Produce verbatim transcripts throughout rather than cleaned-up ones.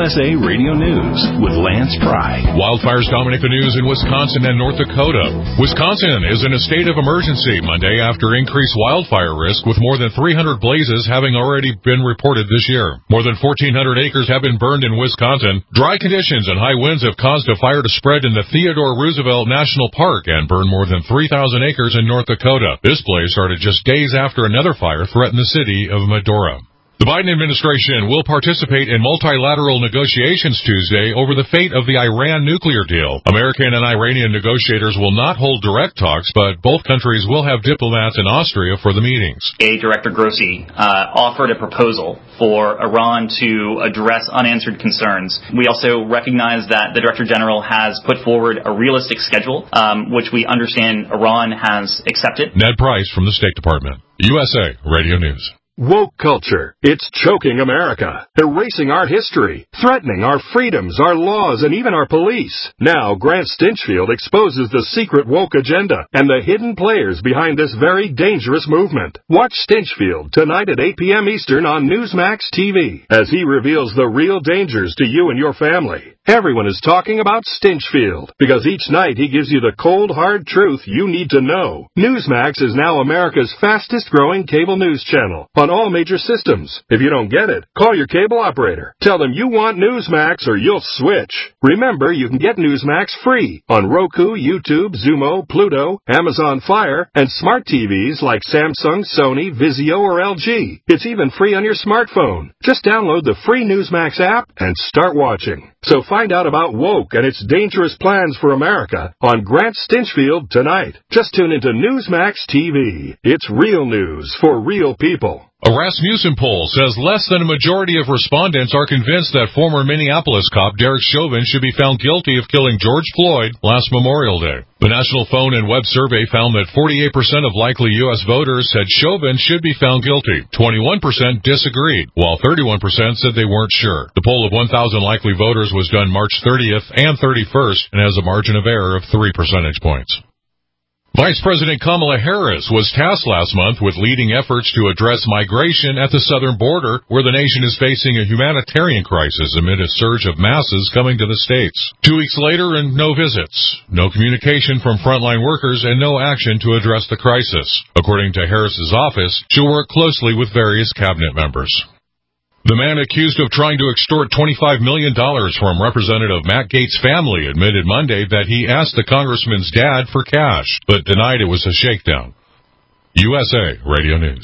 S A Radio News with Lance Pry. Wildfires dominate the news in Wisconsin and North Dakota. Wisconsin is in a state of emergency Monday after increased wildfire risk, with more than three hundred blazes having already been reported this year. More than fourteen hundred acres have been burned in Wisconsin. Dry conditions and high winds have caused a fire to spread in the Theodore Roosevelt National Park and burn more than three thousand acres in North Dakota. This blaze started just days after another fire threatened the city of Medora. The Biden administration will participate in multilateral negotiations Tuesday over the fate of the Iran nuclear deal. American and Iranian negotiators will not hold direct talks, but both countries will have diplomats in Austria for the meetings. A Director Grossi uh, offered a proposal for Iran to address unanswered concerns. We also recognize that the Director General has put forward a realistic schedule, um, which we understand Iran has accepted. Ned Price from the State Department. U S A Radio News. Woke culture. It's choking America, erasing our history, threatening our freedoms, our laws, and even our police. Now, Grant Stinchfield exposes the secret woke agenda and the hidden players behind this very dangerous movement. Watch Stinchfield tonight at eight p.m. Eastern on Newsmax T V as he reveals the real dangers to you and your family. Everyone is talking about Stinchfield because each night he gives you the cold, hard truth you need to know. Newsmax is now America's fastest-growing cable news channel on all major systems. If you don't get it, call your cable operator. Tell them you want Newsmax or you'll switch. Remember, you can get Newsmax free on Roku, YouTube, Zumo, Pluto, Amazon Fire, and smart T Vs like Samsung, Sony, Vizio, or L G. It's even free on your smartphone. Just download the free Newsmax app and start watching. So find out about woke and its dangerous plans for America on Grant Stinchfield tonight. Just tune into Newsmax T V. It's real news for real people. A Rasmussen poll says less than a majority of respondents are convinced that former Minneapolis cop Derek Chauvin should be found guilty of killing George Floyd last Memorial Day. The National Phone and Web Survey found that forty-eight percent of likely U S voters said Chauvin should be found guilty. twenty-one percent disagreed, while thirty-one percent said they weren't sure. The poll of one thousand likely voters was done March thirtieth and thirty-first and has a margin of error of three percentage points. Vice President Kamala Harris was tasked last month with leading efforts to address migration at the southern border, where the nation is facing a humanitarian crisis amid a surge of masses coming to the states. Two weeks later, and no visits, no communication from frontline workers, and no action to address the crisis. According to Harris's office, she'll work closely with various cabinet members. The man accused of trying to extort twenty-five million dollars from Representative Matt Gaetz' family admitted Monday that he asked the congressman's dad for cash, but denied it was a shakedown. U S A Radio News.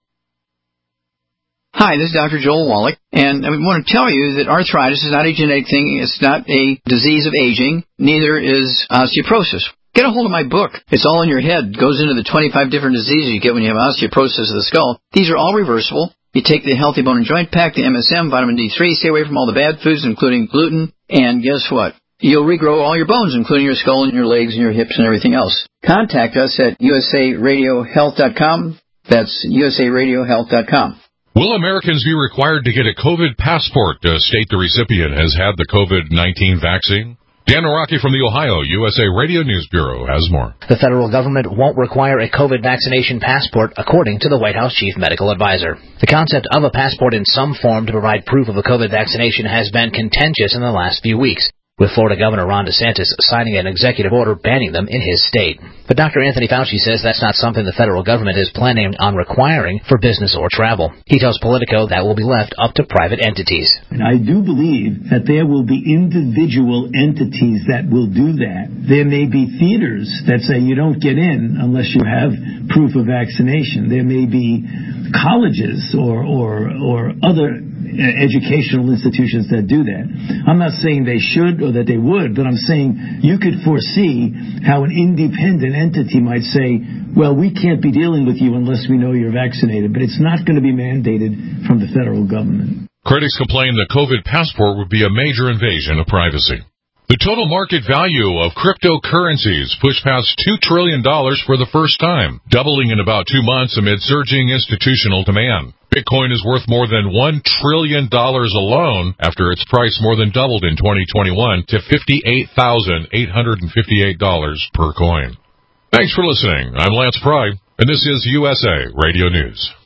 Hi, this is Doctor Joel Wallach, and I want to tell you that arthritis is not a genetic thing. It's not a disease of aging. Neither is osteoporosis. Get a hold of my book. It's all in your head. It goes into the twenty-five different diseases you get when you have osteoporosis of the skull. These are all reversible. You take the Healthy Bone and Joint Pack, the M S M, vitamin D three, stay away from all the bad foods, including gluten, and guess what? You'll regrow all your bones, including your skull and your legs and your hips and everything else. Contact us at U S A radio health dot com. That's U S A radio health dot com. Will Americans be required to get a COVID passport to state the recipient has had the COVID nineteen vaccine? Dan Araki from the Ohio U S A Radio News Bureau has more. The federal government won't require a COVID vaccination passport, according to the White House chief medical advisor. The concept of a passport in some form to provide proof of a COVID vaccination has been contentious in the last few weeks, with Florida Governor Ron DeSantis signing an executive order banning them in his state. But Doctor Anthony Fauci says that's not something the federal government is planning on requiring for business or travel. He tells Politico that will be left up to private entities. And I do believe that there will be individual entities that will do that. There may be theaters that say you don't get in unless you have proof of vaccination. There may be colleges or, or, or other educational institutions that do that. I'm not saying they should or that they would, but I'm saying you could foresee how an independent entity might say, well, we can't be dealing with you unless we know you're vaccinated, but it's not going to be mandated from the federal government. Critics complain the COVID passport would be a major invasion of privacy. The total market value of cryptocurrencies pushed past two trillion dollars for the first time, doubling in about two months amid surging institutional demand. Bitcoin is worth more than one trillion dollars alone after its price more than doubled in twenty twenty-one to fifty-eight thousand eight hundred fifty-eight dollars per coin. Thanks for listening. I'm Lance Pry, and this is U S A Radio News.